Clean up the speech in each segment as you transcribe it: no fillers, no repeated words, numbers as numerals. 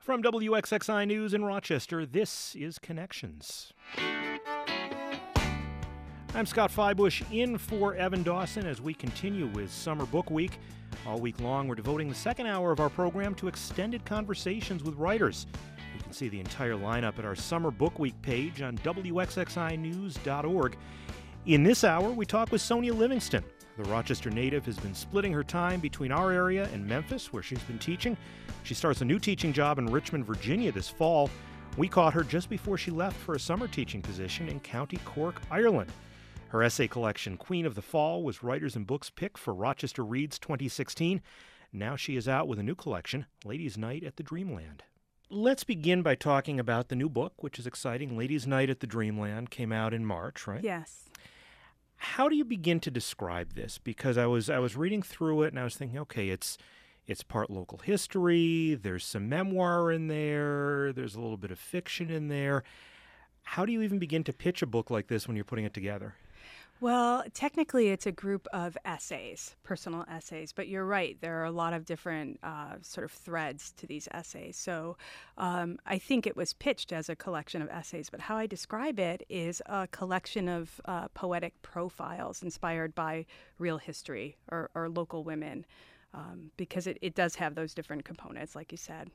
From WXXI News in Rochester, this is Connections. I'm Scott Feibush in for Evan Dawson as we continue with Summer Book Week. All week long, we're devoting the second hour of our program to extended conversations with writers. You can see the entire lineup at our Summer Book Week page on WXXInews.org. In this hour, we talk with Sonia Livingston. The Rochester native has been splitting her time between our area and Memphis, where she's been teaching. She starts a new teaching job in Richmond, Virginia this fall. We caught her just before she left for a summer teaching position in County Cork, Ireland. Her essay collection, Queen of the Fall, was Writers and Books pick for Rochester Reads 2016. Now she is out with a new collection, Ladies' Night at the Dreamland. Let's begin by talking about the new book, which is exciting. Ladies' Night at the Dreamland came out in March, right? Yes. How do you begin to describe this? Because I was reading through it and I was thinking, okay, it's part local history, there's some memoir in there, there's a little bit of fiction in there. How do you even begin to pitch a book like this when you're putting it together? Well, technically, it's a group of essays, personal essays, but you're right. There are a lot of different sort of threads to these essays. So I think it was pitched as a collection of essays, but how I describe it is a collection of poetic profiles inspired by real history or local women, because it does have those different components, like you said.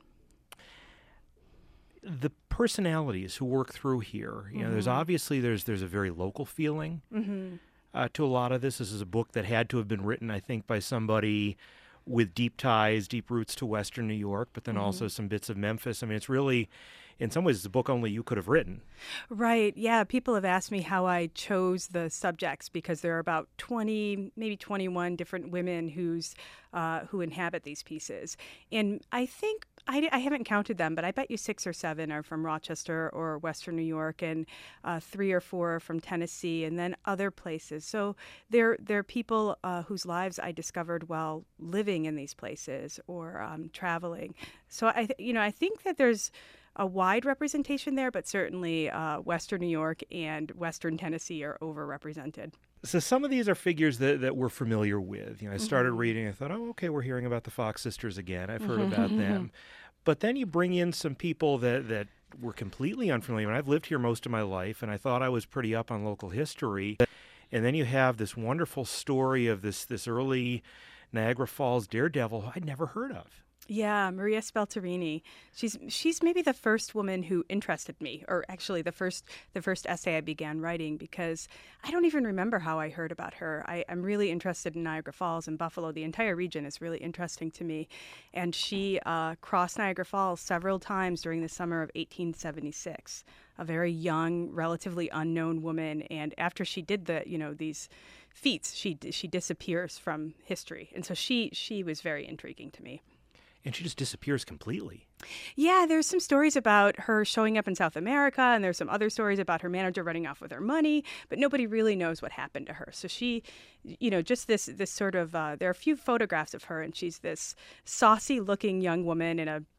The personalities who work through here, you know, there's a very local feeling to a lot of this. This is a book that had to have been written, I think, by somebody with deep ties, deep roots to Western New York, but then also some bits of Memphis. I mean, it's really, in some ways, it's a book only you could have written. Right. Yeah. People have asked me how I chose the subjects because there are about 20, maybe 21 different women who inhabit these pieces. And I think I haven't counted them, but I bet you 6 or 7 are from Rochester or Western New York, and 3 or 4 are from Tennessee, and then other places. So they're people whose lives I discovered while living in these places or traveling. So I think that there's a wide representation there, but certainly Western New York and Western Tennessee are overrepresented. So some of these are figures that we're familiar with. You know, I started reading, I thought, oh, okay, we're hearing about the Fox sisters again. I've heard about them. But then you bring in some people that were completely unfamiliar. And I've lived here most of my life, and I thought I was pretty up on local history. And then you have this wonderful story of this early Niagara Falls daredevil I'd never heard of. Yeah, Maria Spelterini. She's maybe the first woman who interested me, or actually the first essay I began writing, because I don't even remember how I heard about her. I'm really interested in Niagara Falls and Buffalo. The entire region is really interesting to me. And she crossed Niagara Falls several times during the summer of 1876. A very young, relatively unknown woman. And after she did these feats, she disappears from history. And so she was very intriguing to me. And she just disappears completely. Yeah, there's some stories about her showing up in South America, and there's some other stories about her manager running off with her money, but nobody really knows what happened to her. So she, just this sort of, there are a few photographs of her, and she's this saucy-looking young woman in a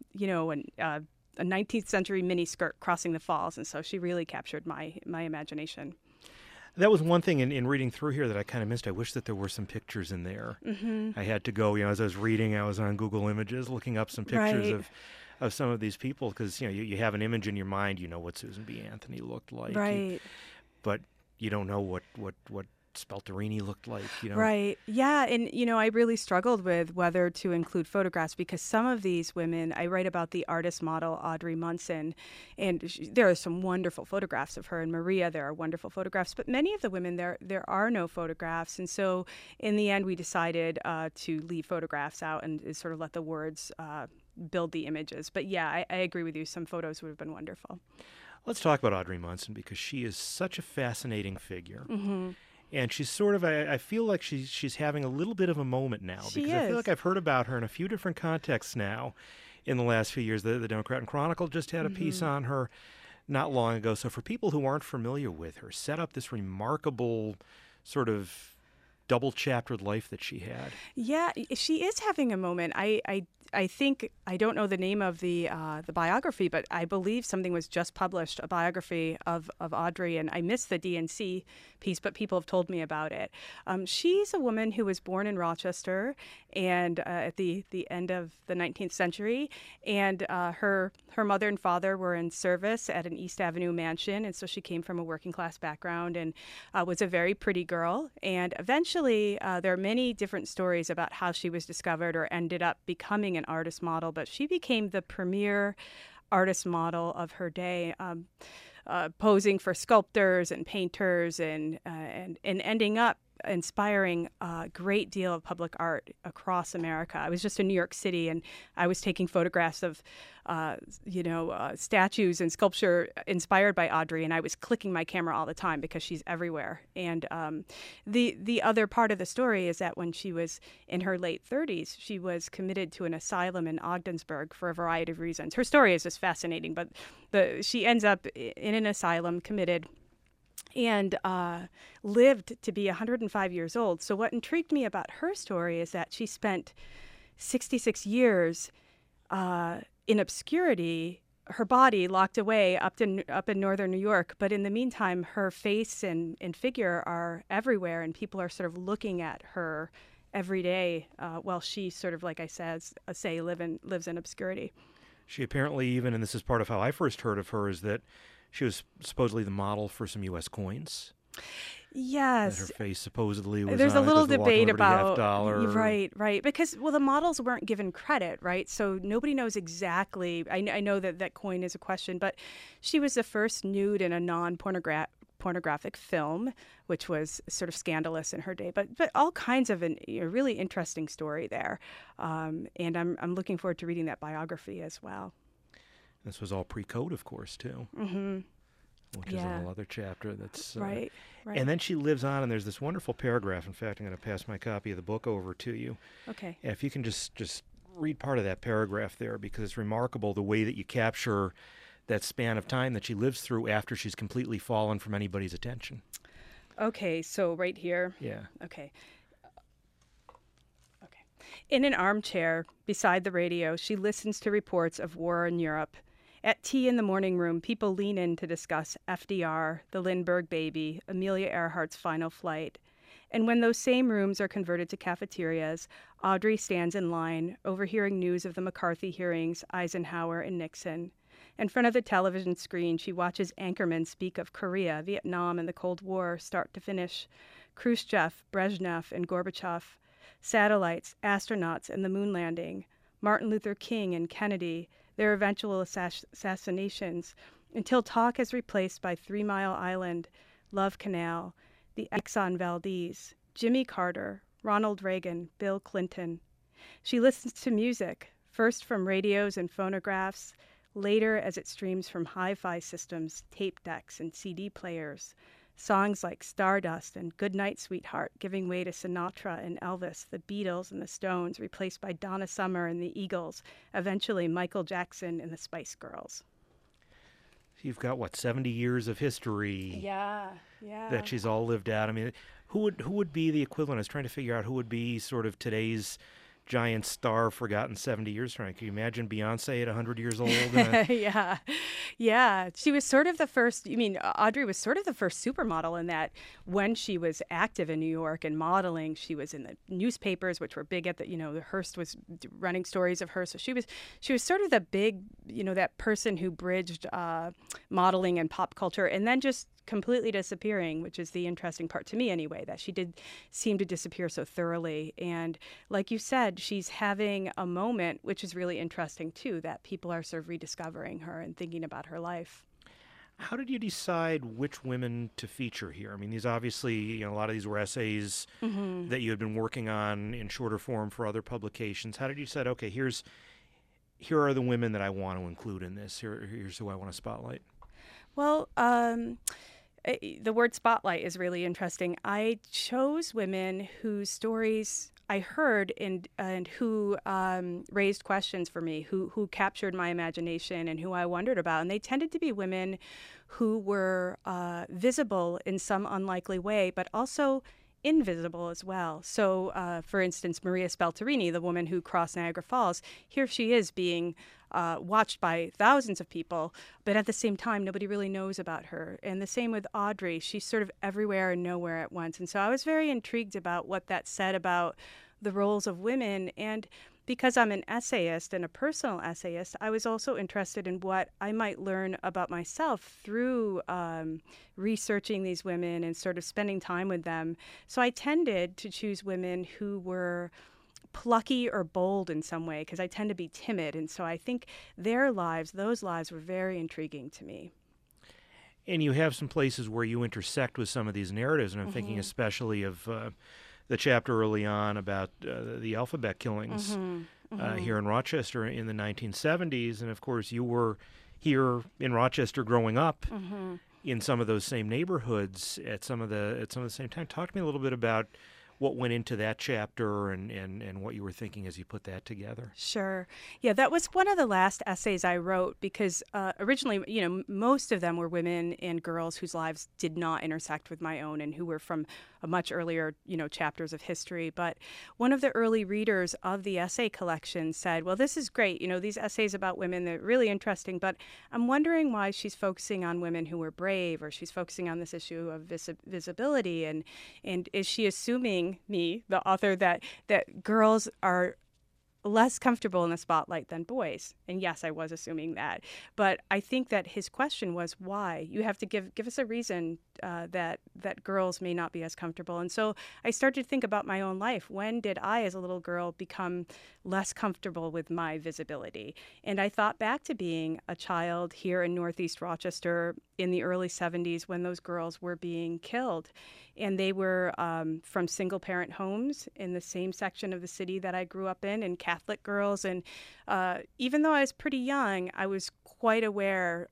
19th century miniskirt crossing the falls, and so she really captured my imagination. That was one thing in reading through here that I kind of missed. I wish that there were some pictures in there. I had to go, as I was reading, I was on Google Images looking up some pictures of some of these people because, you have an image in your mind, you know what Susan B. Anthony looked like. Right. But you don't know what Spelterini looked like, Right. Yeah. And, I really struggled with whether to include photographs because some of these women, I write about the artist model Audrey Munson, and there are some wonderful photographs of her. And Maria, there are wonderful photographs. But many of the women, there are no photographs. And so in the end, we decided to leave photographs out and sort of let the words build the images. But yeah, I agree with you. Some photos would have been wonderful. Let's talk about Audrey Munson because she is such a fascinating figure. And she's sort of, I feel like she's having a little bit of a moment now. She because is. I feel like I've heard about her in a few different contexts now in the last few years. The Democrat and Chronicle just had a piece on her not long ago. So for people who aren't familiar with her, set up this remarkable sort of double-chaptered life that she had. Yeah, she is having a moment. I I think I don't know the name of the biography, but I believe something was just published, a biography of Audrey, and I missed the DNC piece, but people have told me about it. She's a woman who was born in Rochester, and at the end of the 19th century, and her mother and father were in service at an East Avenue mansion, and so she came from a working class background and was a very pretty girl. And eventually, there are many different stories about how she was discovered or ended up becoming an artist model, but she became the premier artist model of her day. Posing for sculptors and painters and ending up inspiring a great deal of public art across America. I was just in New York City, and I was taking photographs of, statues and sculpture inspired by Audrey, and I was clicking my camera all the time because she's everywhere. And the other part of the story is that when she was in her late 30s, she was committed to an asylum in Ogdensburg for a variety of reasons. Her story is just fascinating, but she ends up in an asylum, committed, and lived to be 105 years old. So what intrigued me about her story is that she spent 66 years in obscurity, her body locked away up in northern New York. But in the meantime, her face and figure are everywhere, and people are sort of looking at her every day while she sort of, like I lives in obscurity. She apparently even, and this is part of how I first heard of her, is that she was supposedly the model for some U.S. coins. Yes. That her face supposedly was There's on a little the debate about $5. Right. Because, well, the models weren't given credit, right? So nobody knows exactly. I know that coin is a question, but she was the first nude in a non-pornographic film, which was sort of scandalous in her day. But all kinds of a really interesting story there. And I'm looking forward to reading that biography as well. This was all pre-code, of course, too. Mm-hmm. Which is a whole other chapter. That's right. And then she lives on, and there's this wonderful paragraph. In fact, I'm going to pass my copy of the book over to you. Okay. And if you can just read part of that paragraph there, because it's remarkable the way that you capture that span of time that she lives through after she's completely fallen from anybody's attention. Okay, so right here. Yeah. Okay. In an armchair beside the radio, she listens to reports of war in Europe. At tea in the morning room, people lean in to discuss FDR, the Lindbergh baby, Amelia Earhart's final flight. And when those same rooms are converted to cafeterias, Audrey stands in line, overhearing news of the McCarthy hearings, Eisenhower and Nixon. In front of the television screen, she watches anchormen speak of Korea, Vietnam, and the Cold War, start to finish. Khrushchev, Brezhnev, and Gorbachev. Satellites, astronauts, and the moon landing. Martin Luther King and Kennedy, their eventual assassinations, until talk is replaced by 3 Mile Island, Love Canal, the Exxon Valdez, Jimmy Carter, Ronald Reagan, Bill Clinton. She listens to music, first from radios and phonographs, later as it streams from hi-fi systems, tape decks, and CD players. Songs like Stardust and Goodnight Sweetheart giving way to Sinatra and Elvis, the Beatles and the Stones, replaced by Donna Summer and the Eagles, eventually Michael Jackson and the Spice Girls. You've got, 70 years of history that she's all lived out. I mean, who would be the equivalent? I was trying to figure out who would be sort of today's giant star forgotten 70 years from now. Can you imagine Beyonce at 100 years old? Yeah. She was sort of the first, Audrey was sort of the first supermodel in that when she was active in New York and modeling, she was in the newspapers, which were big at the Hearst was running stories of her. So she was sort of the big, that person who bridged modeling and pop culture, and then just completely disappearing, which is the interesting part to me anyway, that she did seem to disappear so thoroughly. And like you said, she's having a moment, which is really interesting too, that people are sort of rediscovering her and thinking about her life. How did you decide which women to feature here? I mean, these obviously, a lot of these were essays that you had been working on in shorter form for other publications. How did you decide, okay, here are the women that I want to include in this. Here's who I want to spotlight? Well, the word spotlight is really interesting. I chose women whose stories I heard and who raised questions for me, who captured my imagination and who I wondered about. And they tended to be women who were visible in some unlikely way, but also invisible as well. So, for instance, Maria Spalterini, the woman who crossed Niagara Falls, here she is being watched by thousands of people, but at the same time, nobody really knows about her. And the same with Audrey. She's sort of everywhere and nowhere at once. And so I was very intrigued about what that said about the roles of women. And because I'm an essayist and a personal essayist, I was also interested in what I might learn about myself through researching these women and sort of spending time with them. So I tended to choose women who were plucky or bold in some way, because I tend to be timid. And so I think those lives were very intriguing to me. And you have some places where you intersect with some of these narratives, and I'm thinking especially of the chapter early on about the alphabet killings here in Rochester in the 1970s. And of course, you were here in Rochester growing up in some of those same neighborhoods at some of the same time. Talk to me a little bit about what went into that chapter and what you were thinking as you put that together. Sure. Yeah, that was one of the last essays I wrote because originally, most of them were women and girls whose lives did not intersect with my own and who were from a much earlier, chapters of history. But one of the early readers of the essay collection said, well, this is great. These essays about women, they're really interesting, but I'm wondering why she's focusing on women who were brave, or she's focusing on this issue of visibility. And is she assuming, me, the author, that girls are less comfortable in the spotlight than boys? And yes, I was assuming that. But I think that his question was why. You have to give us a reason that girls may not be as comfortable. And so I started to think about my own life. When did I, as a little girl, become less comfortable with my visibility? And I thought back to being a child here in Northeast Rochester in the early 70s when those girls were being killed. And they were from single-parent homes in the same section of the city that I grew up in, and Catholic girls. And even though I was pretty young, I was quite aware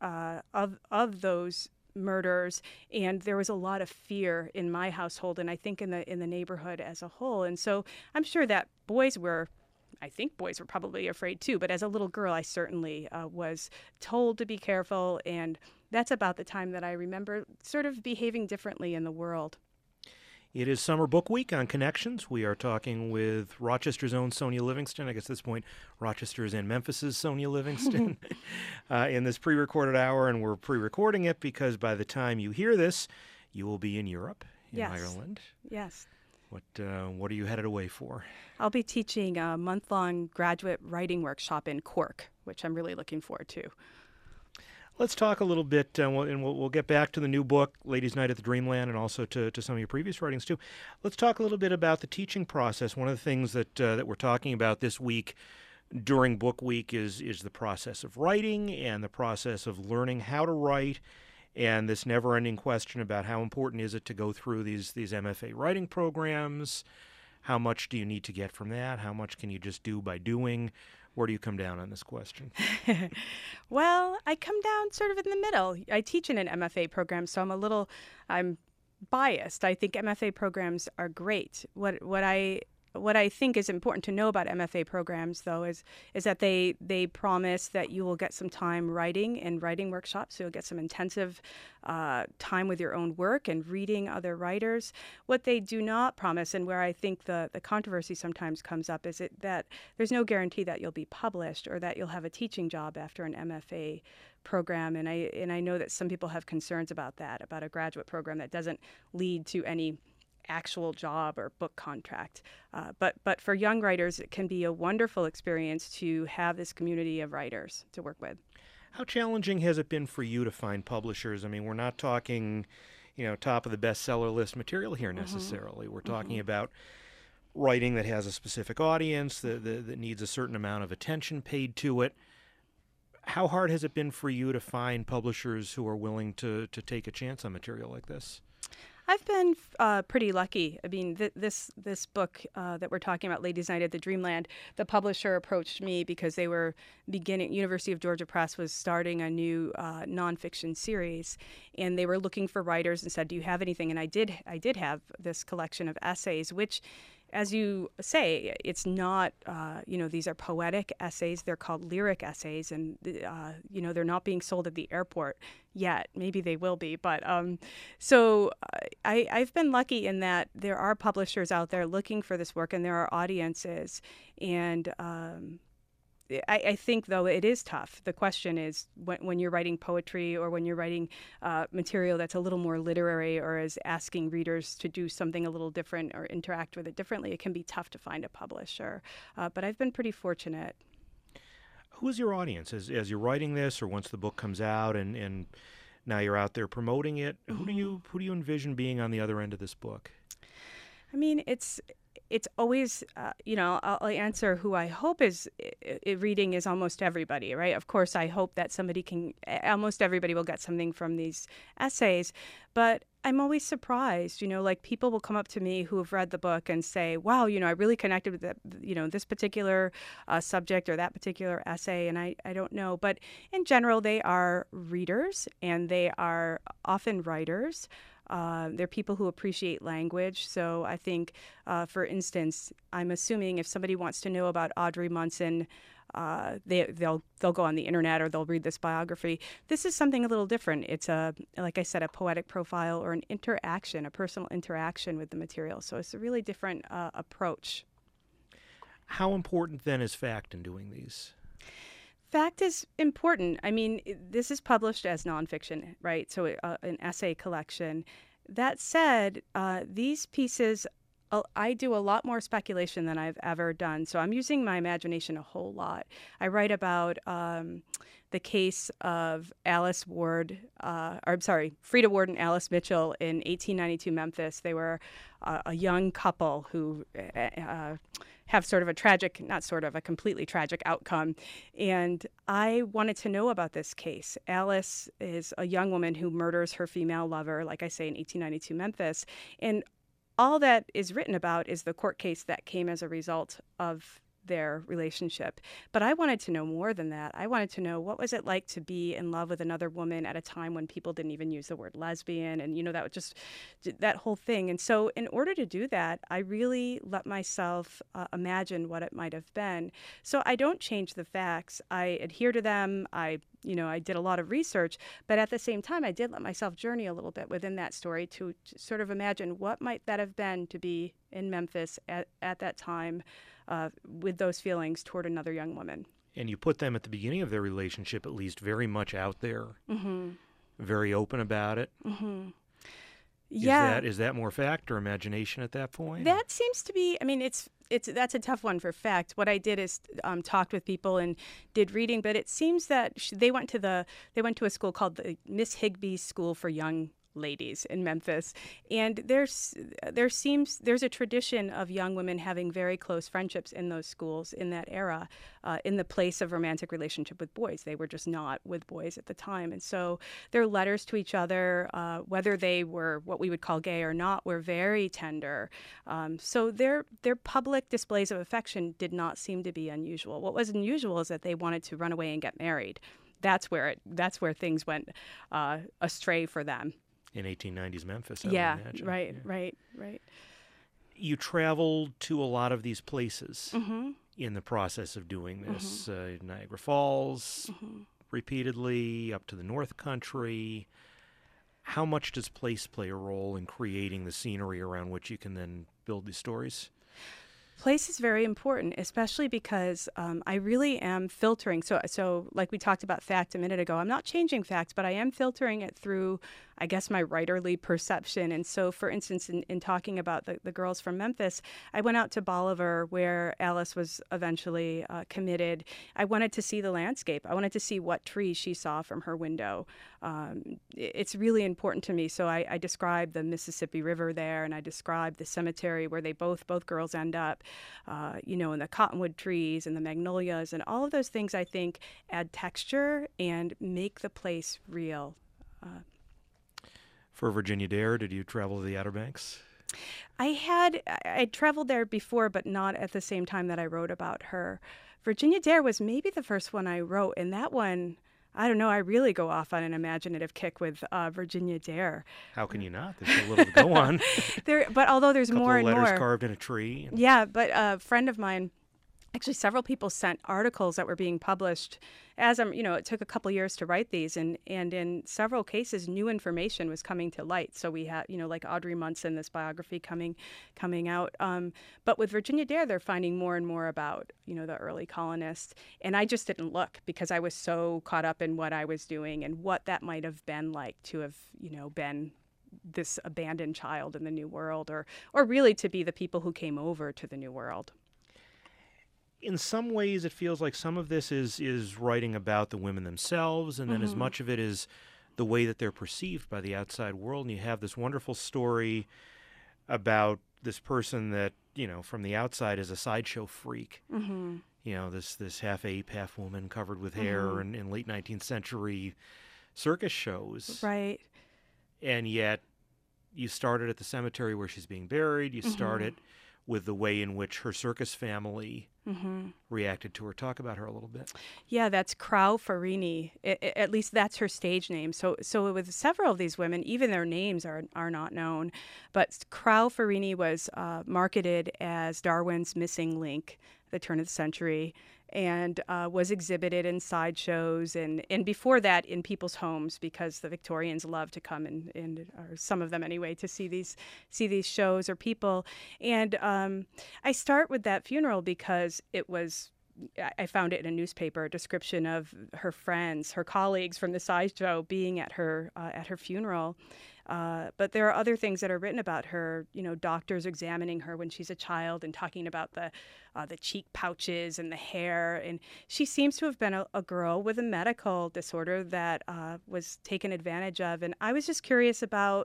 of those murders, and there was a lot of fear in my household, and I think in the neighborhood as a whole. And so I'm sure that boys were probably afraid too, but as a little girl, I certainly was told to be careful, and that's about the time that I remember sort of behaving differently in the world. It is Summer Book Week on Connections. We are talking with Rochester's own Sonia Livingston. I guess at this point, Rochester's and Memphis's Sonia Livingston in this pre-recorded hour, and we're pre-recording it because by the time you hear this, you will be in Europe, in Ireland. Yes. What are you headed away for? I'll be teaching a month-long graduate writing workshop in Cork, which I'm really looking forward to. Let's talk a little bit, and we'll get back to the new book, Ladies' Night at the Dreamland, and also to some of your previous writings, too. Let's talk a little bit about the teaching process. One of the things that we're talking about this week during Book Week is the process of writing and the process of learning how to write, and this never-ending question about how important is it to go through these MFA writing programs. How much do you need to get from that? How much can you just do by doing? Where do you come down on this question? Well, I come down sort of in the middle. I teach in an MFA program, so I'm biased. I think MFA programs are great. What I think is important to know about MFA programs, though, is that they promise that you will get some time writing in writing workshops. So you'll get some intensive time with your own work and reading other writers. What they do not promise, and where I think the controversy sometimes comes up, is that there's no guarantee that you'll be published or that you'll have a teaching job after an MFA program. And I know that some people have concerns about that, about a graduate program that doesn't lead to any actual job or book contract. But for young writers, it can be a wonderful experience to have this community of writers to work with. How challenging has it been for you to find publishers? I mean, we're not talking, top of the bestseller list material here necessarily. We're talking about writing that has a specific audience, that needs a certain amount of attention paid to it. How hard has it been for you to find publishers who are willing to take a chance on material like this? I've been pretty lucky. I mean, this book that we're talking about, Ladies' Night at the Dreamland, the publisher approached me because they were University of Georgia Press was starting a new nonfiction series, and they were looking for writers and said, "Do you have anything?" And I did have this collection of essays, which as you say, it's not, these are poetic essays. They're called lyric essays, and, they're not being sold at the airport yet. Maybe they will be. But I've been lucky in that there are publishers out there looking for this work, and there are audiences. And I think, though, it is tough. The question is when you're writing poetry or when you're writing material that's a little more literary or is asking readers to do something a little different or interact with it differently, it can be tough to find a publisher. But I've been pretty fortunate. Who's your audience as you're writing this, or once the book comes out and now you're out there promoting it? Who do you envision being on the other end of this book? I mean, it's always, I'll answer who I hope is reading is almost everybody, right? Of course, I hope that almost everybody will get something from these essays, but I'm always surprised, like people will come up to me who have read the book and say, wow, I really connected with that, this particular subject or that particular essay, and I don't know. But in general, they are readers and they are often writers. They're people who appreciate language. So I think, for instance, I'm assuming if somebody wants to know about Audrey Munson, they'll go on the internet or they'll read this biography. This is something a little different. It's like I said, a poetic profile or an interaction, a personal interaction with the material. So it's a really different approach. How important then is fact in doing these? Fact is important. I mean, this is published as nonfiction, right? So an essay collection. That said, these pieces, I do a lot more speculation than I've ever done. So I'm using my imagination a whole lot. I write about the case of Frida Ward and Alice Mitchell in 1892 Memphis. They were a young couple who have a completely tragic outcome. And I wanted to know about this case. Alice is a young woman who murders her female lover, like I say, in 1892 Memphis. And all that is written about is the court case that came as a result of their relationship. But I wanted to know more than that. I wanted to know, what was it like to be in love with another woman at a time when people didn't even use the word lesbian, and that was just that whole thing. And so in order to do that, I really let myself imagine what it might have been. So I don't change the facts. I adhere to them. I did a lot of research, but at the same time, I did let myself journey a little bit within that story to sort of imagine what might that have been to be in Memphis at that time with those feelings toward another young woman. And you put them at the beginning of their relationship, at least, very much out there, very open about it. Yeah. Is that more fact or imagination at that point? That seems to be, I mean, that's a tough one for fact. What I did is talked with people and did reading, but it seems that they went to a school called the Miss Higbee School for Young Ladies in Memphis, and there's a tradition of young women having very close friendships in those schools in that era, in the place of romantic relationship with boys. They were just not with boys at the time, and so their letters to each other, whether they were what we would call gay or not, were very tender. So their public displays of affection did not seem to be unusual. What was unusual is that they wanted to run away and get married. That's where things went astray for them. In 1890s Memphis, yeah, would imagine. Right. You traveled to a lot of these places in the process of doing this. Niagara Falls, repeatedly, up to the North Country. How much does place play a role in creating the scenery around which you can then build these stories? Place is very important, especially because I really am filtering. So like we talked about fact a minute ago, I'm not changing facts, but I am filtering it through, I guess, my writerly perception. And so, for instance, in talking about the girls from Memphis, I went out to Bolivar, where Alice was eventually committed. I wanted to see the landscape. I wanted to see what trees she saw from her window. It's really important to me. So I described the Mississippi River there, and I described the cemetery where they both girls end up, and the cottonwood trees and the magnolias and all of those things, I think, add texture and make the place real. For Virginia Dare, did you travel to the Outer Banks? I traveled there before, but not at the same time that I wrote about her. Virginia Dare was maybe the first one I wrote, and that one, I don't know. I really go off on an imaginative kick with Virginia Dare. How can you not? There's a little to go on. But although there's Couple more of and letters more, carved in a tree. yeah. But a friend of mine, actually, several people sent articles that were being published. It took a couple years to write these, and in several cases, new information was coming to light. So we had, like Audrey Munson, this biography coming out. But with Virginia Dare, they're finding more and more about, the early colonists. And I just didn't look because I was so caught up in what I was doing and what that might have been like to have, been this abandoned child in the New World, or really to be the people who came over to the New World. In some ways, it feels like some of this is writing about the women themselves, and then as much of it is the way that they're perceived by the outside world. And you have this wonderful story about this person that, from the outside is a sideshow freak. Mm-hmm. This half ape, half woman covered with hair in late 19th century circus shows. Right. And yet you started at the cemetery where she's being buried. You started with the way in which her circus family reacted to her. Talk about her a little bit. Yeah, that's Crau Farini. At least that's her stage name. So with several of these women, even their names are not known. But Crau Farini was marketed as Darwin's missing link at the turn of the century, and was exhibited in sideshows and before that in people's homes, because the Victorians loved to come or some of them anyway, to see these shows or people. And I start with that funeral because I found it in a newspaper, a description of her friends, her colleagues from the sideshow being at her funeral. But there are other things that are written about her, doctors examining her when she's a child and talking about the cheek pouches and the hair. And she seems to have been a girl with a medical disorder that was taken advantage of. And I was just curious about,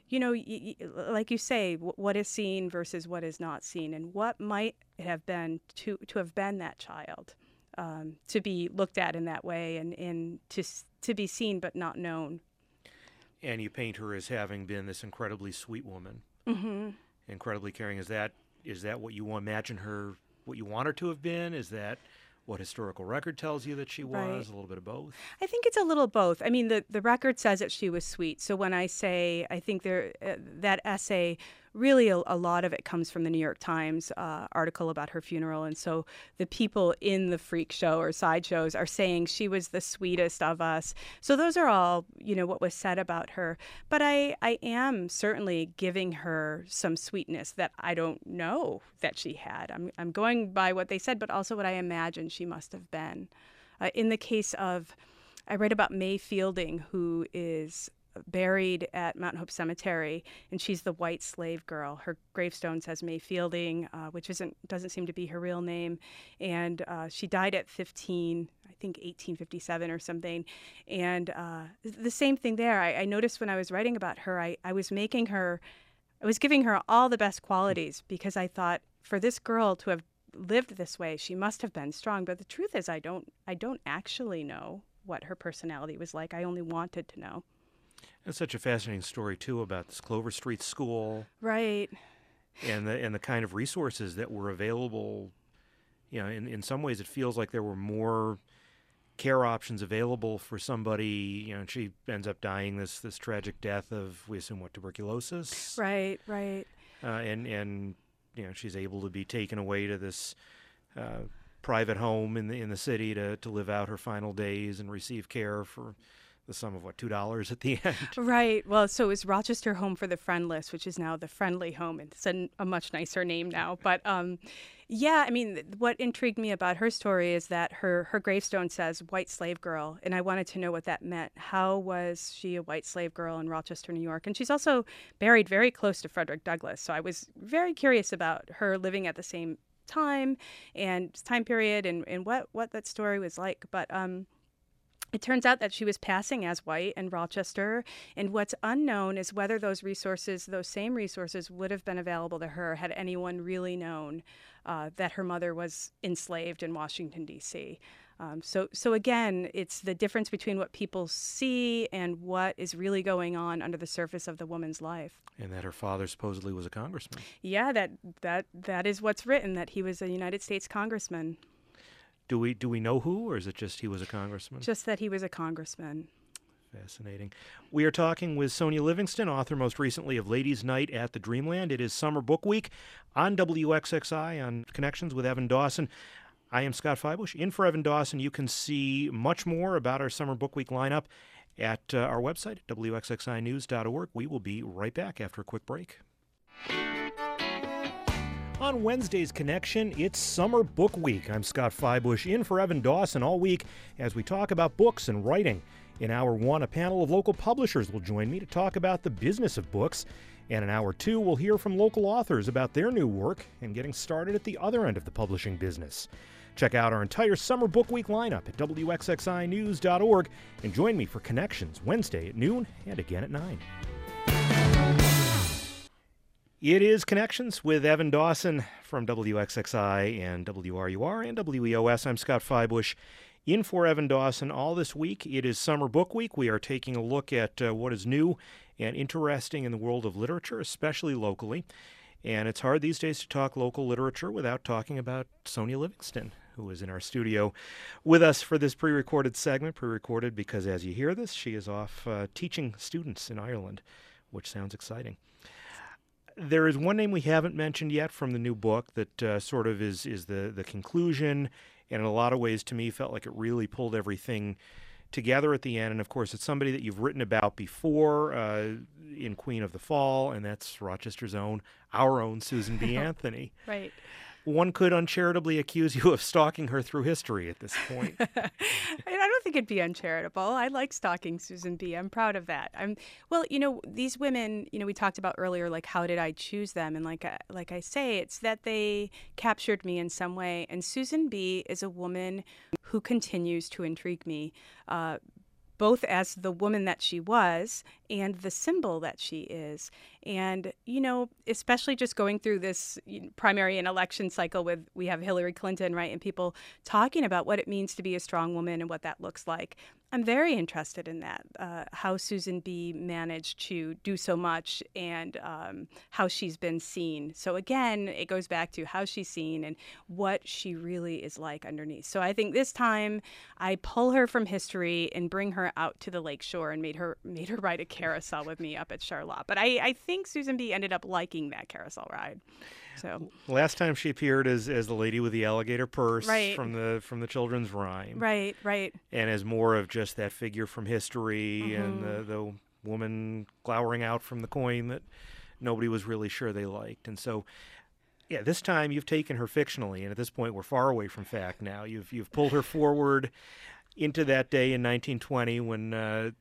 like you say, what is seen versus what is not seen, and what might it have been to have been that child, to be looked at in that way and to be seen but not known. And you paint her as having been this incredibly sweet woman, incredibly caring. Is that what you imagine her, what you want her to have been? Is that what historical record tells you that she was? Right. A little bit of both? I think it's a little both. I mean, the record says that she was sweet. So when I say, I think that essay, really a lot of it comes from the New York Times article about her funeral. And so the people in the freak show or sideshows are saying she was the sweetest of us. So those are all, what was said about her. But I am certainly giving her some sweetness that I don't know that she had. I'm going by what they said, but also what I imagine she must have been. In the case of, I read about May Fielding, who is buried at Mountain Hope Cemetery, and she's the white slave girl. Her gravestone says May Fielding, which doesn't seem to be her real name, and she died at 15, I think 1857 or something. And the same thing there. I noticed when I was writing about her, I was giving her all the best qualities, because I thought, for this girl to have lived this way, she must have been strong. But the truth is, I don't actually know what her personality was like. I only wanted to know. It's such a fascinating story too about this Clover Street school, right? And the kind of resources that were available. In some ways, it feels like there were more care options available for somebody. And she ends up dying this tragic death of, we assume, tuberculosis. Right. And she's able to be taken away to this private home in the city to live out her final days and receive care for the sum of, $2 at the end? Right. Well, so it was Rochester Home for the Friendless, which is now the Friendly Home. It's a much nicer name now. But yeah, I mean, what intrigued me about her story is that her gravestone says white slave girl. And I wanted to know what that meant. How was she a white slave girl in Rochester, New York? And she's also buried very close to Frederick Douglass. So I was very curious about her living at the same time period and what that story was like. But it turns out that she was passing as white in Rochester, and what's unknown is whether those same resources would have been available to her had anyone really known that her mother was enslaved in Washington, D.C. So again, it's the difference between what people see and what is really going on under the surface of the woman's life. And that her father supposedly was a congressman. Yeah, that is what's written, that he was a United States congressman. Do we know who, or is it just he was a congressman? Just that he was a congressman. Fascinating. We are talking with Sonia Livingston, author most recently of Ladies' Night at the Dreamland. It is Summer Book Week on WXXI on Connections with Evan Dawson. I am Scott Feibusch, in for Evan Dawson. You can see much more about our Summer Book Week lineup at our website, WXXInews.org. We will be right back after a quick break. On Wednesday's Connection, it's Summer Book Week. I'm Scott Feibusch, in for Evan Dawson all week as we talk about books and writing. In Hour 1, a panel of local publishers will join me to talk about the business of books. And in Hour 2, we'll hear from local authors about their new work and getting started at the other end of the publishing business. Check out our entire Summer Book Week lineup at WXXInews.org and join me for Connections Wednesday at noon and again at 9. It is Connections with Evan Dawson from WXXI and WRUR and WEOS. I'm Scott Feibusch, in for Evan Dawson all this week. It is Summer Book Week. We are taking a look at what is new and interesting in the world of literature, especially locally. And it's hard these days to talk local literature without talking about Sonia Livingston, who is in our studio with us for this pre-recorded segment. Pre-recorded because, as you hear this, she is off teaching students in Ireland, which sounds exciting. There is one name we haven't mentioned yet from the new book that sort of is the conclusion, and in a lot of ways, to me, felt like it really pulled everything together at the end. And, of course, it's somebody that you've written about before in Queen of the Fall, and that's Rochester's own, our own Susan B. Anthony. Right. One could uncharitably accuse you of stalking her through history at this point. I don't think it'd be uncharitable. I like stalking Susan B. I'm proud of that. Well, these women, we talked about earlier, like, how did I choose them? And like I say, it's that they captured me in some way. And Susan B. is a woman who continues to intrigue me, both as the woman that she was and the symbol that she is. And, especially just going through this primary and election cycle we have Hillary Clinton, right? And people talking about what it means to be a strong woman and what that looks like. I'm very interested in that, how Susan B. managed to do so much and how she's been seen. So again, it goes back to how she's seen and what she really is like underneath. So I think this time I pull her from history and bring her out to the lakeshore and made her ride a carousel with me up at Charlotte. But I think Susan B. ended up liking that carousel ride. So last time she appeared as the lady with the alligator purse, right, from the children's rhyme. Right. And as more of just that figure from history, mm-hmm, and the woman glowering out from the coin that nobody was really sure they liked. And so, yeah, this time you've taken her fictionally, and at this point we're far away from fact now. You've pulled her forward into that day in 1920 when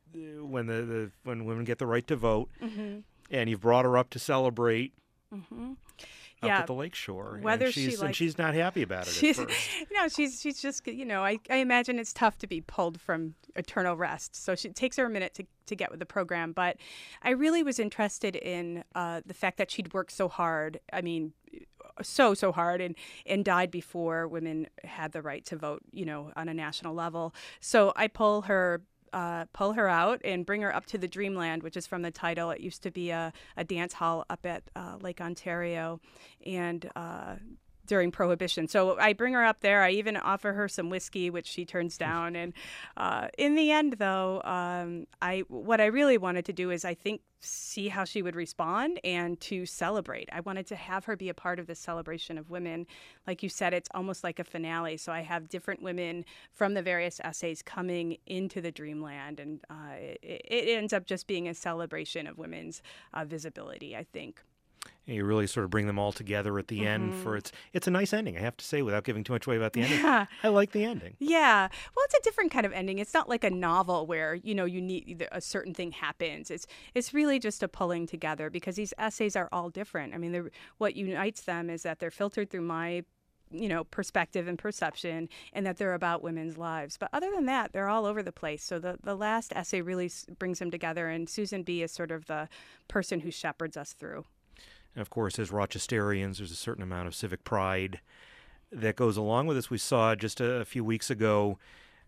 women get the right to vote, mm-hmm, and you've brought her up to celebrate. Mm-hmm. Up at the lakeshore. Whether and she's not happy about it at first. She's just, I imagine it's tough to be pulled from eternal rest. So it takes her a minute to get with the program. But I really was interested in the fact that she'd worked so hard. I mean, so hard, and died before women had the right to vote, on a national level. So I pull her out and bring her up to the Dreamland, which is from the title. It used to be a dance hall up at Lake Ontario, and during Prohibition. So I bring her up there. I even offer her some whiskey, which she turns down. And in the end, though, what I really wanted to do is, see how she would respond and to celebrate. I wanted to have her be a part of the celebration of women. Like you said, it's almost like a finale. So I have different women from the various essays coming into the Dreamland, and it ends up just being a celebration of women's visibility, I think. And you really sort of bring them all together at the mm-hmm, end for it's a nice ending, I have to say, without giving too much away about the ending. Yeah. I like the ending. Yeah. Well, it's a different kind of ending. It's not like a novel where, you need a certain thing happens. It's really just a pulling together, because these essays are all different. I mean, what unites them is that they're filtered through my perspective and perception, and that they're about women's lives. But other than that, they're all over the place. So the last essay really brings them together, and Susan B. is sort of the person who shepherds us through. And of course, as Rochesterians, there's a certain amount of civic pride that goes along with this. We saw just a few weeks ago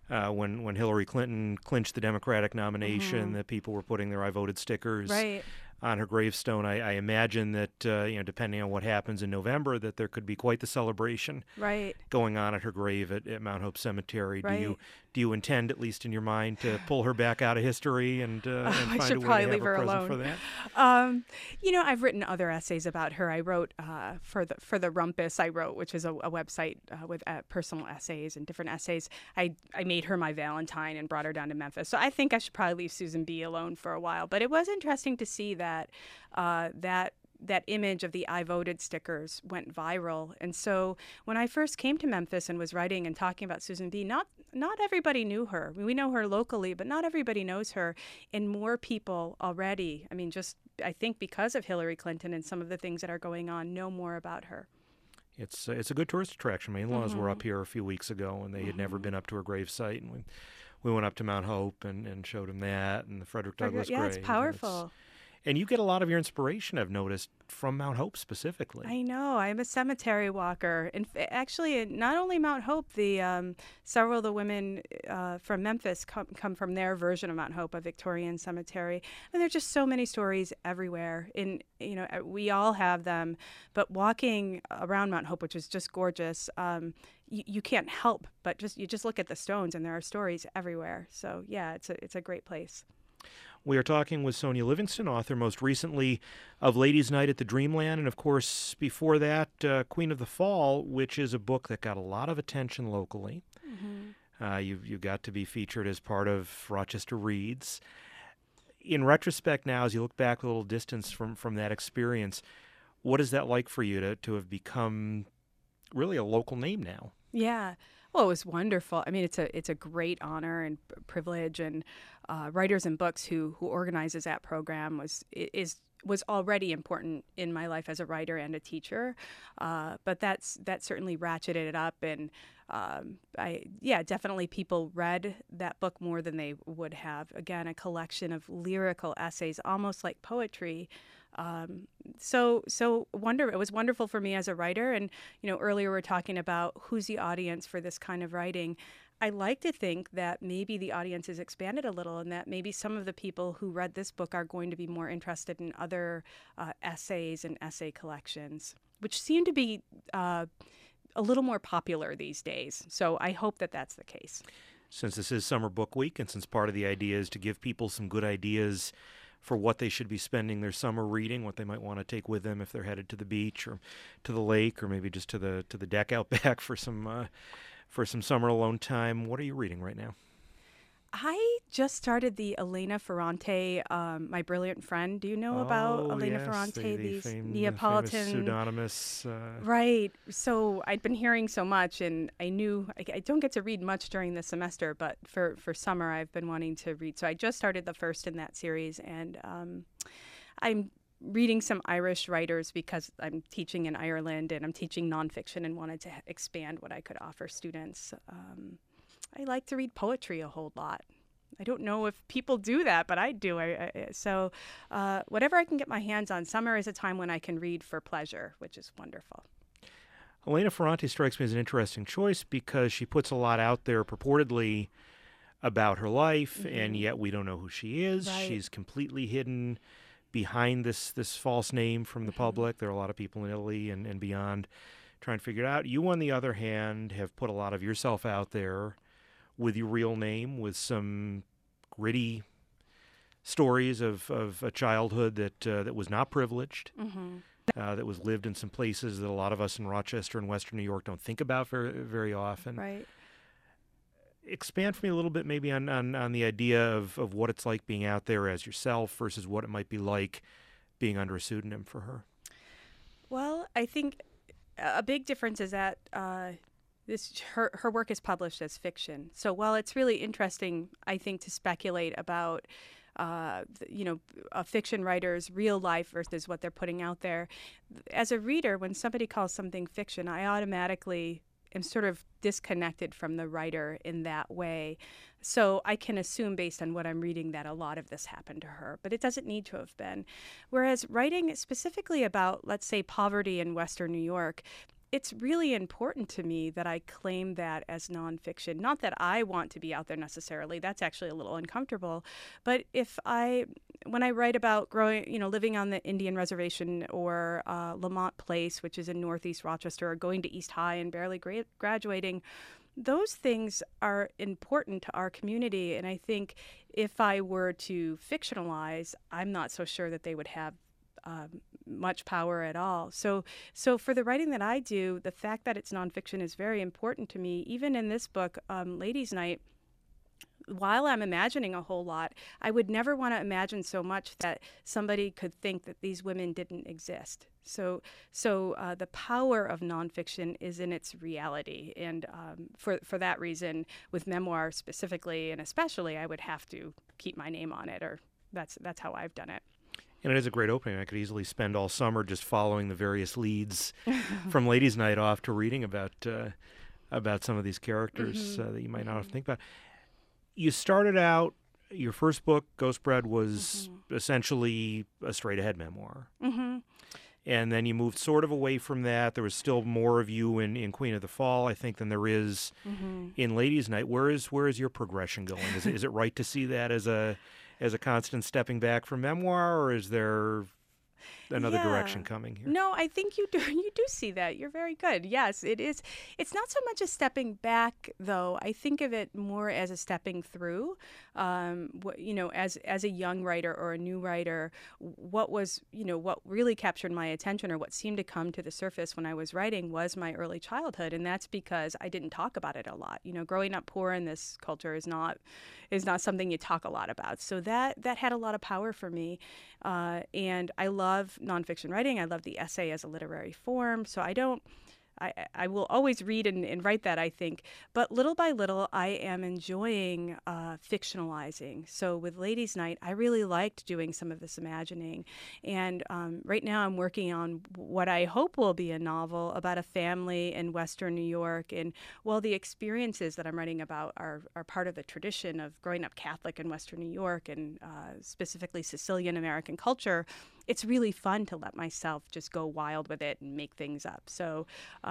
when Hillary Clinton clinched the Democratic nomination, mm-hmm, that people were putting their I voted stickers right, on her gravestone. I imagine that depending on what happens in November, that there could be quite the celebration Right. going on at her grave at Mount Hope Cemetery. Right. Do you intend, at least in your mind, to pull her back out of history and I find should a way probably to have leave a her present alone. for that? I've written other essays about her. I wrote for the Rumpus. I wrote, which is a website with personal essays and different essays. I made her my Valentine and brought her down to Memphis. So I think I should probably leave Susan B. alone for a while. But it was interesting to see that that image of the I voted stickers went viral. And so when I first came to Memphis and was writing and talking about Susan B., not everybody knew her. I mean, we know her locally, but not everybody knows her. And more people already, I think because of Hillary Clinton and some of the things that are going on, know more about her. It's a good tourist attraction. My in-laws were up here a few weeks ago, and they had never been up to her gravesite. And we went up to Mount Hope and showed them that and the Frederick Douglass grave. Yeah, it's powerful. And you get a lot of your inspiration, I've noticed, from Mount Hope specifically. I know. I'm a cemetery walker. And actually, not only Mount Hope, the several of the women from Memphis come from their version of Mount Hope, a Victorian cemetery. And there are just so many stories everywhere. We all have them. But walking around Mount Hope, which is just gorgeous, you can't help but just look at the stones, and there are stories everywhere. So yeah, it's a great place. We are talking with Sonia Livingston, author most recently of Ladies' Night at the Dreamland, and of course, before that, Queen of the Fall, which is a book that got a lot of attention locally. Mm-hmm. You got to be featured as part of Rochester Reads. In retrospect now, as you look back a little distance from that experience, what is that like for you to have become really a local name now? Yeah. Well, it was wonderful. I mean, it's a great honor and privilege, and Writers in Books, who organizes that program, was already important in my life as a writer and a teacher. But that certainly ratcheted it up, and definitely people read that book more than they would have. Again, a collection of lyrical essays, almost like poetry. It was wonderful for me as a writer. And, earlier we were talking about who's the audience for this kind of writing. I like to think that maybe the audience is expanded a little, and that maybe some of the people who read this book are going to be more interested in other essays and essay collections, which seem to be a little more popular these days. So I hope that that's the case. Since this is Summer Book Week, and since part of the idea is to give people some good ideas for what they should be spending their summer reading, what they might want to take with them if they're headed to the beach or to the lake, or maybe just to the deck out back for some summer alone time. What are you reading right now? I just started the Elena Ferrante, My Brilliant Friend. Do you know about Elena Ferrante? These Neapolitan pseudonymous. Right. So I'd been hearing so much, and I knew I don't get to read much during the semester, but for summer I've been wanting to read. So I just started the first in that series, and I'm reading some Irish writers because I'm teaching in Ireland, and I'm teaching nonfiction and wanted to expand what I could offer students. I like to read poetry a whole lot. I don't know if people do that, but I do. So whatever I can get my hands on. Summer is a time when I can read for pleasure, which is wonderful. Elena Ferrante strikes me as an interesting choice because she puts a lot out there purportedly about her life, and yet we don't know who she is. Right. She's completely hidden behind this false name from the public. There are a lot of people in Italy and beyond trying to figure it out. You, on the other hand, have put a lot of yourself out there with your real name, with some gritty stories of a childhood that was not privileged, that was lived in some places that a lot of us in Rochester and Western New York don't think about very, very often. Right. Expand for me a little bit maybe on the idea of what it's like being out there as yourself versus what it might be like being under a pseudonym for her. Well, I think a big difference is that her work is published as fiction. So while it's really interesting, I think, to speculate about a fiction writer's real life versus what they're putting out there, as a reader, when somebody calls something fiction, I automatically am sort of disconnected from the writer in that way. So I can assume based on what I'm reading that a lot of this happened to her, but it doesn't need to have been. Whereas writing specifically about, let's say, poverty in Western New York, it's really important to me that I claim that as nonfiction. Not that I want to be out there necessarily. That's actually a little uncomfortable. But when I write about living on the Indian reservation, or Lamont Place, which is in Northeast Rochester, or going to East High and barely graduating, those things are important to our community. And I think if I were to fictionalize, I'm not so sure that they would have much power at all. So for the writing that I do, the fact that it's nonfiction is very important to me. Even in this book, Ladies' Night, while I'm imagining a whole lot, I would never want to imagine so much that somebody could think that these women didn't exist. So the power of nonfiction is in its reality. And for that reason, with memoir specifically and especially, I would have to keep my name on it, or that's how I've done it. And it is a great opening. I could easily spend all summer just following the various leads from Ladies' Night off to reading about some of these characters that you might not have to think about. You started out, your first book, Ghost Bread, was essentially a straight-ahead memoir. And then you moved sort of away from that. There was still more of you in Queen of the Fall, I think, than there is in Ladies' Night. Where is your progression going? Is it right to see that as a constant stepping back from memoir, or is there another direction coming here? No, I think you do see that. You're very good. Yes, it is. It's not so much a stepping back, though. I think of it more as a stepping through. As a young writer or a new writer, what really captured my attention, or what seemed to come to the surface when I was writing, was my early childhood, and that's because I didn't talk about it a lot. Growing up poor in this culture is not something you talk a lot about. So that had a lot of power for me, and I love nonfiction writing. I love the essay as a literary form. So I will always read and write that, I think. But little by little, I am enjoying fictionalizing. So with Ladies' Night, I really liked doing some of this imagining. And right now I'm working on what I hope will be a novel about a family in Western New York. And while the experiences that I'm writing about are part of the tradition of growing up Catholic in Western New York, and specifically Sicilian American culture, it's really fun to let myself just go wild with it and make things up. So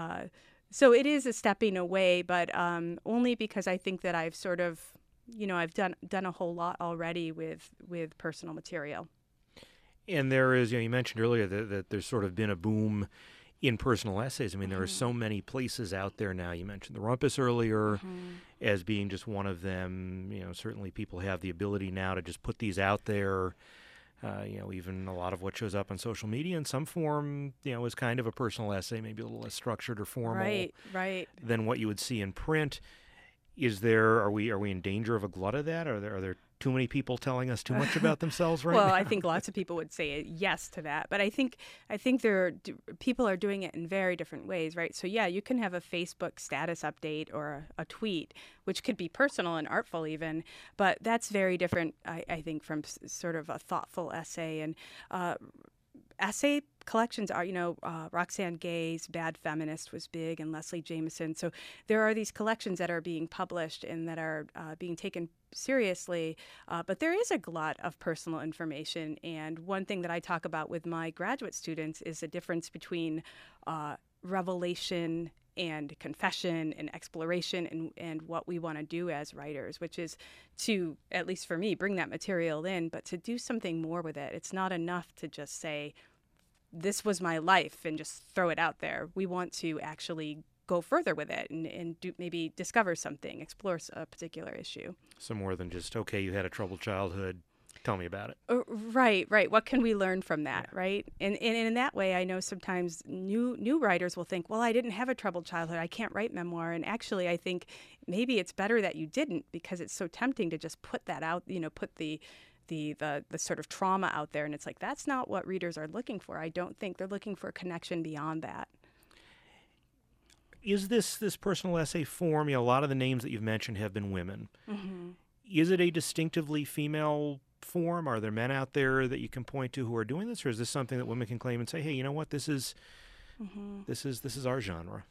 it is a stepping away, but only because I think that I've sort of, I've done a whole lot already with personal material. And there is, you mentioned earlier that there's sort of been a boom in personal essays. I mean, there are so many places out there now. You mentioned the Rumpus earlier as being just one of them. Certainly people have the ability now to just put these out there. Even a lot of what shows up on social media in some form, is kind of a personal essay, maybe a little less structured or formal than what you would see in print. Are we in danger of a glut of that? Are there too many people telling us too much about themselves right now? Well, I think lots of people would say yes to that, but I think people are doing it in very different ways, right? So yeah, you can have a Facebook status update or a tweet, which could be personal and artful even, but that's very different, I think, from sort of a thoughtful essay. And essay collections are, Roxane Gay's Bad Feminist was big, and Leslie Jameson. So there are these collections that are being published and that are being taken seriously, but there is a glut of personal information. And one thing that I talk about with my graduate students is the difference between revelation and confession and exploration and what we want to do as writers, which is to, at least for me, bring that material in, but to do something more with it. It's not enough to just say, this was my life, and just throw it out there. We want to actually go further with it and maybe discover something, explore a particular issue. So more than just, okay, you had a troubled childhood, tell me about it. Right. What can we learn from that, right? And in that way, I know sometimes new writers will think, well, I didn't have a troubled childhood, I can't write memoir. And actually, I think maybe it's better that you didn't, because it's so tempting to just put that out, put the sort of trauma out there. And it's like, that's not what readers are looking for. I don't think they're looking for a connection beyond that. Is this personal essay form, a lot of the names that you've mentioned have been women. Is it a distinctively female form? Are there men out there that you can point to who are doing this, or is this something that women can claim and say, hey, you know what, this is our genre?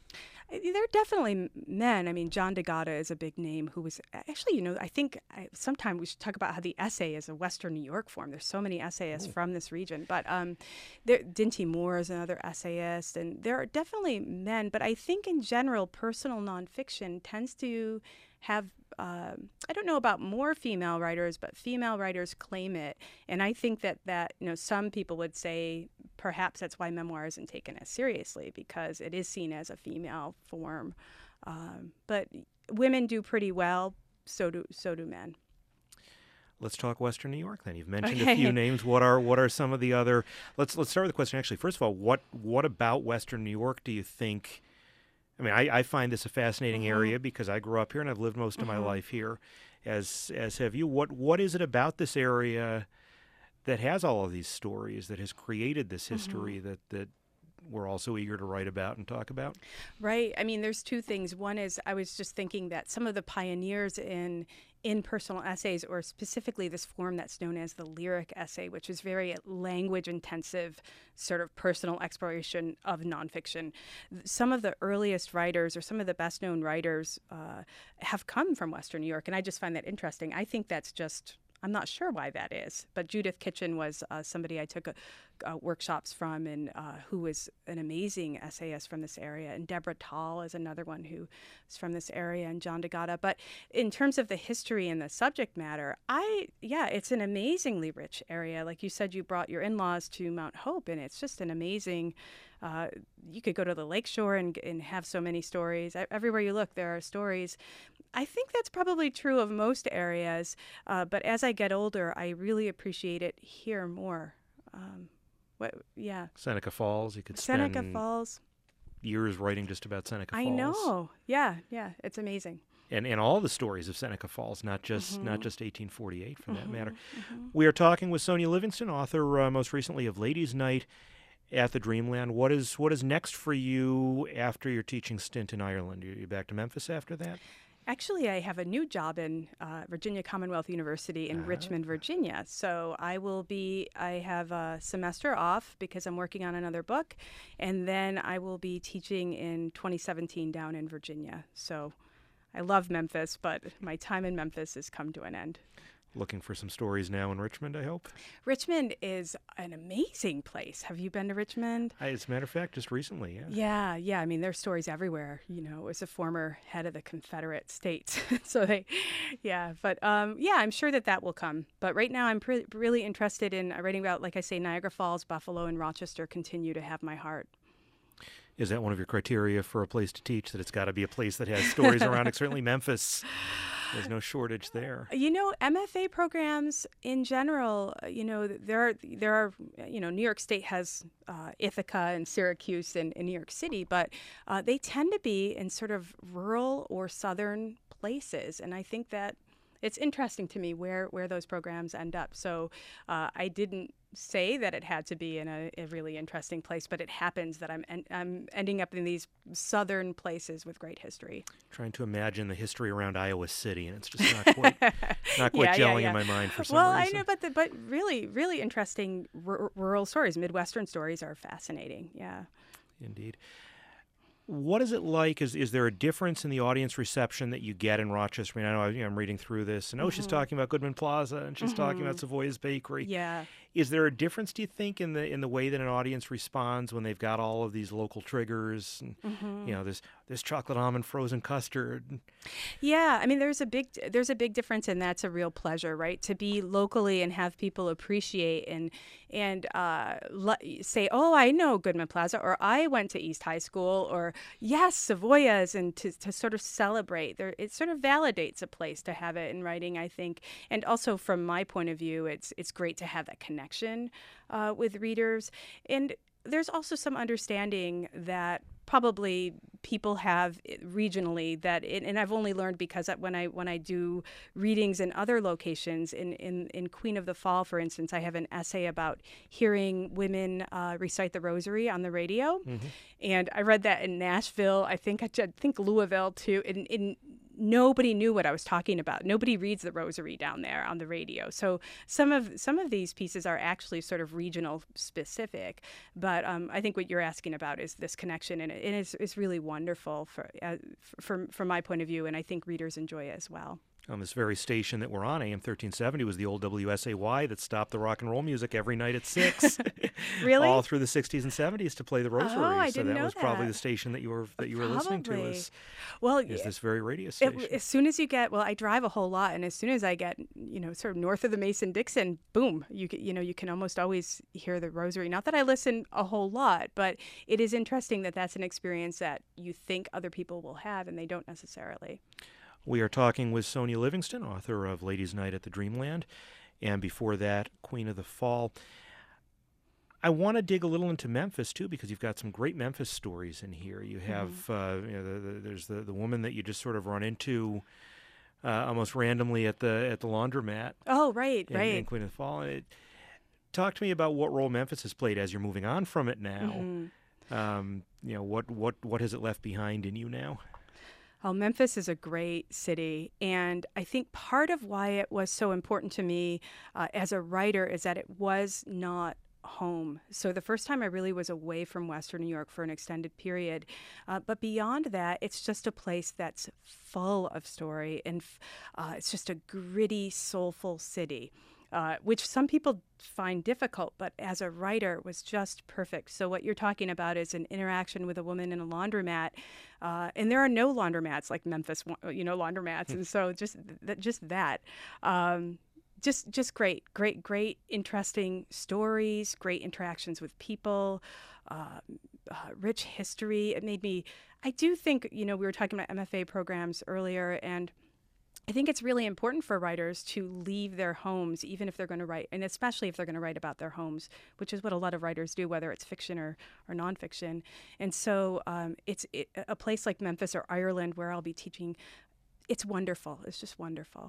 There are definitely men. I mean, John D'Agata is a big name who was actually, I think sometime we should talk about how the essay is a Western New York form. There's so many essayists from this region. But Dinty Moore is another essayist. And there are definitely men. But I think in general, personal nonfiction tends to have, I don't know about more female writers, but female writers claim it. And I think that some people would say perhaps that's why memoir isn't taken as seriously, because it is seen as a female form. But women do pretty well, so do men. Let's talk Western New York then. You've mentioned a few names. What are some of the other? Let's start with the question actually. First of all, what about Western New York do you think? I mean, I find this a fascinating area because I grew up here and I've lived most of my life here, as have you. What is it about this area that has all of these stories, that has created this history that we're all so eager to write about and talk about? Right. I mean, there's two things. One is I was just thinking that some of the pioneers in personal essays, or specifically this form that's known as the lyric essay, which is very language intensive, sort of personal exploration of nonfiction. Some of the earliest writers, or some of the best known writers, have come from Western New York. And I just find that interesting. I think that's just, I'm not sure why that is, but Judith Kitchen was somebody I took workshops from, and who was an amazing essayist from this area. And Deborah Tall is another one who is from this area, and John D'Agata. But in terms of the history and the subject matter, it's an amazingly rich area. Like you said, you brought your in-laws to Mount Hope, and it's just an amazing. You could go to the lakeshore and have so many stories. Everywhere you look, there are stories. I think that's probably true of most areas, but as I get older, I really appreciate it here more. Seneca Falls, you could Seneca Falls. Years writing just about Seneca Falls. I know. Yeah, it's amazing. And all the stories of Seneca Falls, not just 1848 for that matter. We are talking with Sonia Livingston, author most recently of Ladies' Night at the Dreamland. What is next for you after your teaching stint in Ireland? You back to Memphis after that? Actually, I have a new job in Virginia Commonwealth University in Richmond, Virginia. So I have a semester off because I'm working on another book, and then I will be teaching in 2017 down in Virginia. So I love Memphis, but my time in Memphis has come to an end. Looking for some stories now in Richmond, I hope. Richmond is an amazing place. Have you been to Richmond? As a matter of fact, just recently, yeah. Yeah. I mean, there's stories everywhere. It was a former head of the Confederate States. I'm sure that will come. But right now I'm really interested in writing about, like I say, Niagara Falls, Buffalo, and Rochester continue to have my heart. Is that one of your criteria for a place to teach, that it's got to be a place that has stories around it? Certainly Memphis. There's no shortage there. MFA programs in general, there are, New York State has Ithaca and Syracuse in New York City, but they tend to be in sort of rural or southern places. And I think that it's interesting to me where those programs end up. So I didn't say that it had to be in a really interesting place, but it happens that I'm ending up in these southern places with great history. Trying to imagine the history around Iowa City, and it's just not quite gelling in my mind for some reason. Well, I know, but really, really interesting rural stories, Midwestern stories are fascinating. Yeah, indeed. What is it like? Is there a difference in the audience reception that you get in Rochester? I mean, I know I'm reading through this, and she's talking about Goodman Plaza, and she's talking about Savoya's Bakery. Yeah. Is there a difference, do you think, in the way that an audience responds when they've got all of these local triggers? And, there's chocolate almond frozen custard. Yeah, I mean, there's a big difference, and that's a real pleasure, right? To be locally and have people appreciate and say, "Oh, I know Goodman Plaza," or "I went to East High School," or "Yes, Savoya's," and to sort of celebrate. It sort of validates a place to have it in writing, I think. And also, from my point of view, it's great to have that connection with readers. And there's also some understanding that probably people have regionally and I've only learned because when I do readings in other locations, in Queen of the Fall, for instance, I have an essay about hearing women recite the Rosary on the radio, and I read that in Nashville. I think Louisville too. In nobody knew what I was talking about. Nobody reads the Rosary down there on the radio. So some of these pieces are actually sort of regional specific. But I think what you're asking about is this connection, and it's really wonderful from my point of view, and I think readers enjoy it as well. On this very station that we're on, AM 1370, was the old WSAY that stopped the rock and roll music every night at 6. Really? All through the 60s and 70s to play the Rosary. I so didn't that know was probably that. the station that you were listening to is this very radio station. As soon as you get, well, I drive a whole lot, and as soon as I get, sort of north of the Mason-Dixon, boom, you can almost always hear the Rosary. Not that I listen a whole lot, but it is interesting that that's an experience that you think other people will have, and they don't necessarily. We are talking with Sonia Livingston, author of Ladies' Night at the Dreamland, and before that, Queen of the Fall. I want to dig a little into Memphis, too, because you've got some great Memphis stories in here. You have, there's the woman that you just sort of run into almost randomly at the laundromat. Oh, right. In Queen of the Fall. Talk to me about what role Memphis has played as you're moving on from it now. What has it left behind in you now? Oh, Memphis is a great city, and I think part of why it was so important to me as a writer is that it was not home. So the first time I really was away from Western New York for an extended period. But beyond that, it's just a place that's full of story, and it's just a gritty, soulful city. Which some people find difficult, but as a writer, it was just perfect. So what you're talking about is an interaction with a woman in a laundromat, and there are no laundromats like Memphis, laundromats, and so just that. Just great, interesting stories, great interactions with people, rich history. It made me. I do think we were talking about MFA programs earlier, and I think it's really important for writers to leave their homes, even if they're going to write, and especially if they're going to write about their homes, which is what a lot of writers do, whether it's fiction or nonfiction. And so a place like Memphis or Ireland where I'll be teaching, it's wonderful. It's just wonderful.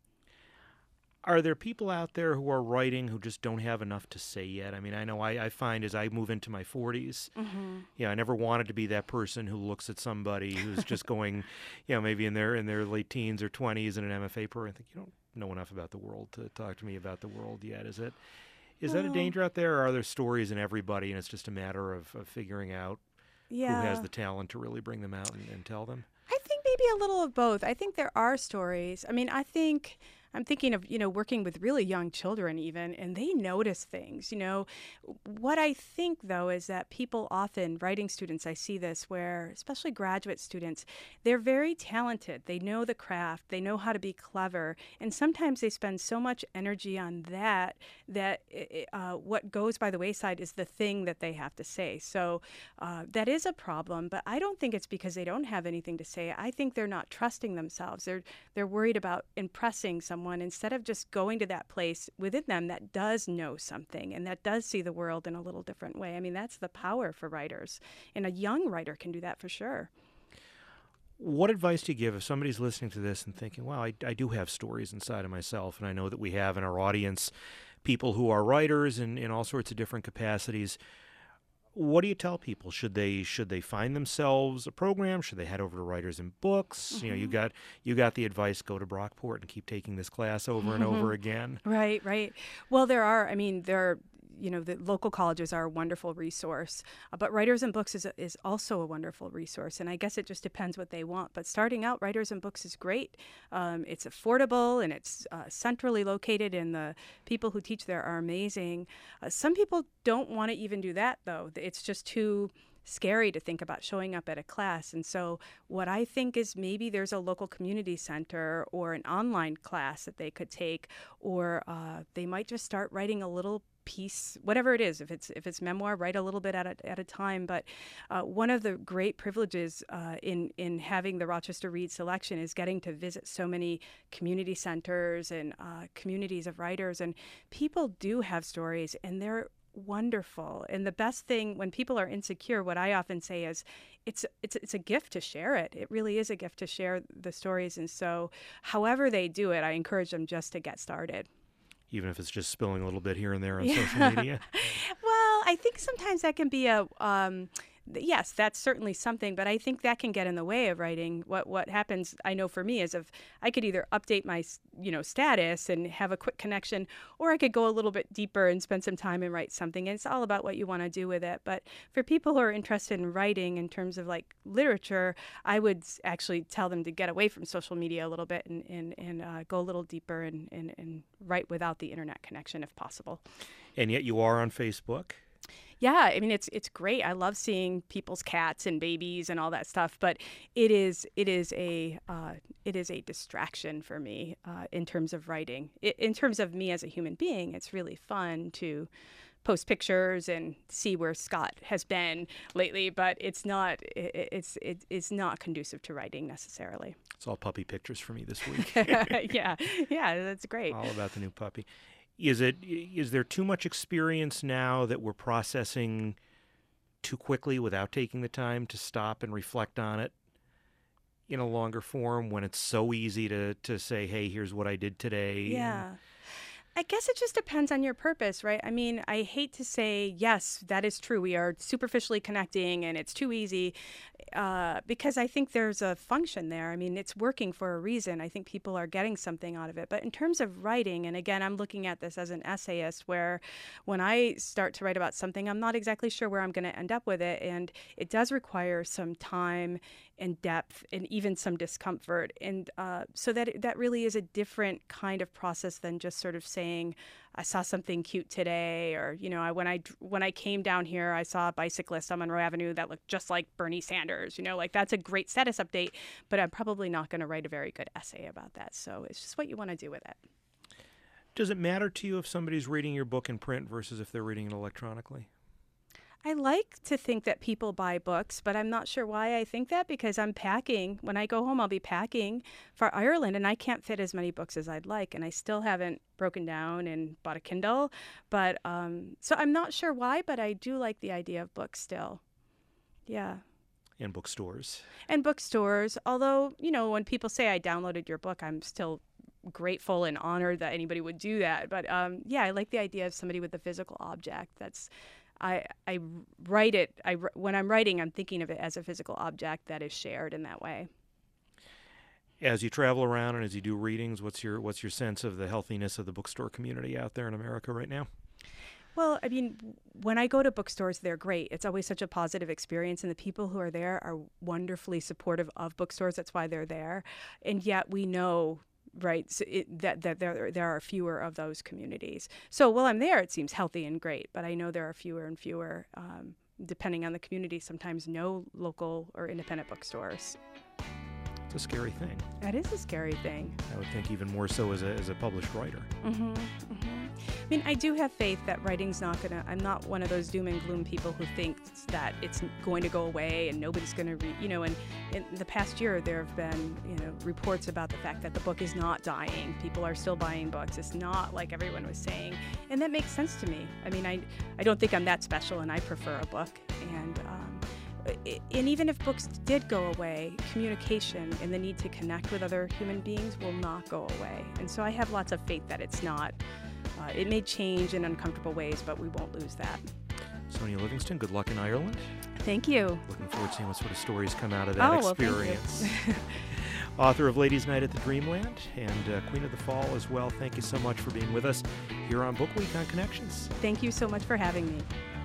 Are there people out there who are writing who just don't have enough to say yet? I mean, I know I find as I move into my 40s, I never wanted to be that person who looks at somebody who's just going, maybe in their late teens or 20s in an MFA program. I think you don't know enough about the world to talk to me about the world yet. Is that a danger out there, or are there stories in everybody, and it's just a matter of figuring out who has the talent to really bring them out and tell them? I think maybe a little of both. I think there are stories. I mean, I'm thinking of, working with really young children even, and they notice things, What I think, though, is that people often, writing students, I see this where, especially graduate students, they're very talented. They know the craft. They know how to be clever. And sometimes they spend so much energy on that what goes by the wayside is the thing that they have to say. So that is a problem, but I don't think it's because they don't have anything to say. I think they're not trusting themselves. They're worried about impressing someone instead of just going to that place within them that does know something and that does see the world in a little different way. I mean, that's the power for writers, and a young writer can do that for sure. What advice do you give if somebody's listening to this and thinking, wow, I do have stories inside of myself, and I know that we have in our audience people who are writers in all sorts of different capacities. What do you tell people? Should they find themselves a program? Should they head over to Writers and Books? You got the advice, go to Brockport and keep taking this class over and over again. Right. Well, there are the local colleges are a wonderful resource, but Writers and Books is also a wonderful resource, and I guess it just depends what they want. But starting out, Writers and Books is great. It's affordable, and it's centrally located, and the people who teach there are amazing. Some people don't want to even do that, though. It's just too scary to think about showing up at a class. And so what I think is maybe there's a local community center or an online class that they could take, or they might just start writing a little piece, whatever it is. If it's memoir, write a little bit at a time. But one of the great privileges in having the Rochester Read selection is getting to visit so many community centers and communities of writers. And people do have stories, and they're wonderful. And the best thing when people are insecure, what I often say is it's a gift to share it. It really is a gift to share the stories. And so however they do it, I encourage them just to get started. Even if it's just spilling a little bit here and there on social media? Well, I think sometimes that can be yes, that's certainly something, but I think that can get in the way of writing. What happens, I know for me, is if I could either update my status and have a quick connection, or I could go a little bit deeper and spend some time and write something. And it's all about what you want to do with it. But for people who are interested in writing in terms of like literature, I would actually tell them to get away from social media a little bit and go a little deeper and write without the internet connection if possible. And yet you are on Facebook. Yeah, I mean it's great. I love seeing people's cats and babies and all that stuff, but it is a distraction for me in terms of writing. In terms of me as a human being, it's really fun to post pictures and see where Scott has been lately, but it's not conducive to writing necessarily. It's all puppy pictures for me this week. Yeah, that's great. All about the new puppy. Is there too much experience now that we're processing too quickly without taking the time to stop and reflect on it in a longer form when it's so easy to say, hey, here's what I did today? Yeah. I guess it just depends on your purpose, right? I mean, I hate to say, yes, that is true. We are superficially connecting and it's too easy because I think there's a function there. I mean, it's working for a reason. I think people are getting something out of it. But in terms of writing, and again, I'm looking at this as an essayist where when I start to write about something, I'm not exactly sure where I'm going to end up with it. And it does require some time and depth and even some discomfort. And so that really is a different kind of process than just sort of saying, I saw something cute today, or, when I came down here, I saw a bicyclist on Monroe Avenue that looked just like Bernie Sanders, like that's a great status update, but I'm probably not going to write a very good essay about that. So it's just what you want to do with it. Does it matter to you if somebody's reading your book in print versus if they're reading it electronically? I like to think that people buy books, but I'm not sure why I think that because I'm packing. When I go home, I'll be packing for Ireland, and I can't fit as many books as I'd like, and I still haven't broken down and bought a Kindle. But so I'm not sure why, but I do like the idea of books still. Yeah. And bookstores. And bookstores. Although, when people say I downloaded your book, I'm still grateful and honored that anybody would do that. But yeah, I like the idea of somebody with a physical object. I write it. When I'm writing, I'm thinking of it as a physical object that is shared in that way. As you travel around and as you do readings, what's your sense of the healthiness of the bookstore community out there in America right now? Well, I mean, when I go to bookstores, they're great. It's always such a positive experience, and the people who are there are wonderfully supportive of bookstores. That's why they're there. And yet we know, right, so that there are fewer of those communities. So while I'm there, it seems healthy and great, but I know there are fewer and fewer, depending on the community, sometimes no local or independent bookstores. It's a scary thing. That is a scary thing. I would think even more so as a published writer. Mm-hmm, mm-hmm. I mean, I do have faith that writing's not going to, I'm not one of those doom and gloom people who thinks that it's going to go away and nobody's going to read, and in the past year there have been, reports about the fact that the book is not dying. People are still buying books. It's not like everyone was saying. And that makes sense to me. I mean, I don't think I'm that special and I prefer a book. And even if books did go away, communication and the need to connect with other human beings will not go away. And so I have lots of faith that it's not. It may change in uncomfortable ways, but we won't lose that. Sonia Livingston, good luck in Ireland. Thank you. Looking forward to seeing what sort of stories come out of that experience. Well, thank you. Author of Ladies' Night at the Dreamland and Queen of the Fall as well. Thank you so much for being with us here on Book Week on Connections. Thank you so much for having me.